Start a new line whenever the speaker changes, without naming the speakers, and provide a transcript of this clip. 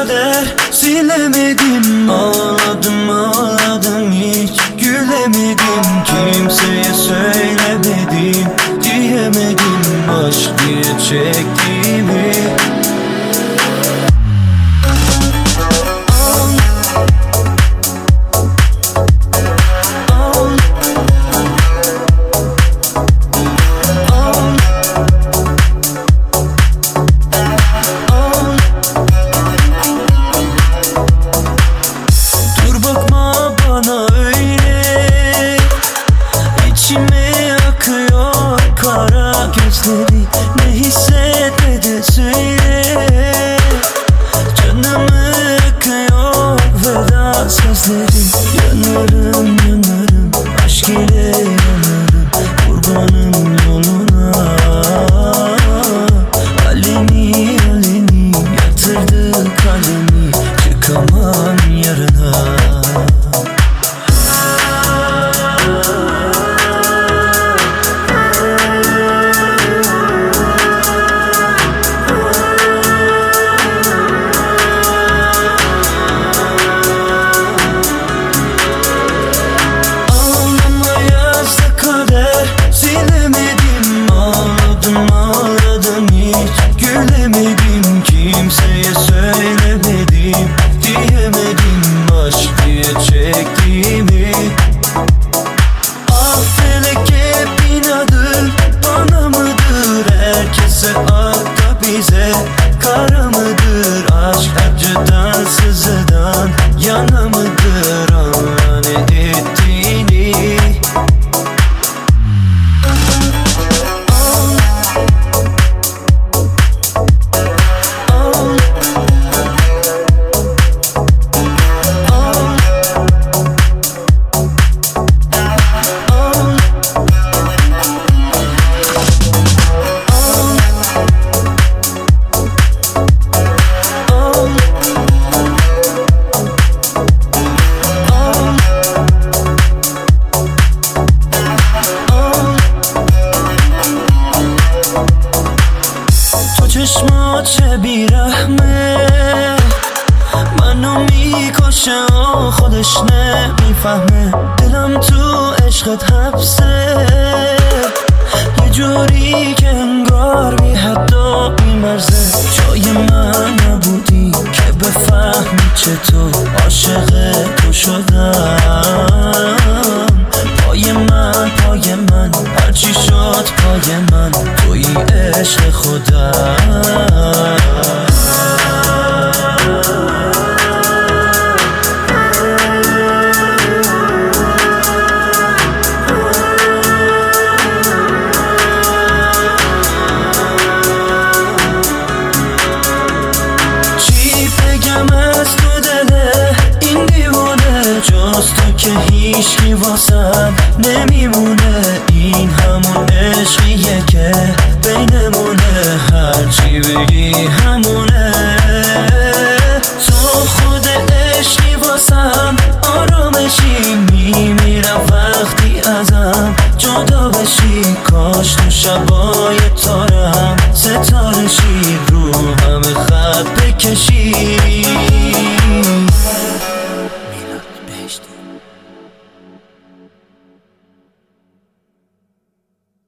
kader, silemedim. Ağladım ağladım, hiç gülemedim. Kimseye söylemedim, diyemedim aşk diye çektiğimi. Ne hisset de söyle, canımı yakıyor veda sözleri. Yanarım yanarım, aşk ile yanarım, kurbanım yoluna. Aleni aleni yatırdı kalemi, çıkamam yarına. Kimseye söylemedim, diyemedim aşk diye çektiğimi. Ah felek hep inadı bana mıdır? Herkese ak da bize kara mıdır? Aşk acıdan sızıdan yana mıdır? Anla ne ettiğini. چشمات بیرحمه منو میکشه و خودش نمیفهمه. دلم تو عشقت حبسه، یه جوری که انگار بی حد و بی مرزه. جای من نبودی که بفهمی چطور عاشق تو شدم. پای من هرچی شد پای من، توی عشق خودم. چی بگم از تو دله این دیوونه، جز تو که هیچکی واسم نمیمونه. این همون عشقیه که بینمونه، هرچی بگی همونه. تو خود عشقی واسم آرامشی، میمیرم وقتی ازم جدا بشی. کاش تو شبای تارم ستاره شی، رو همه خط بکشی.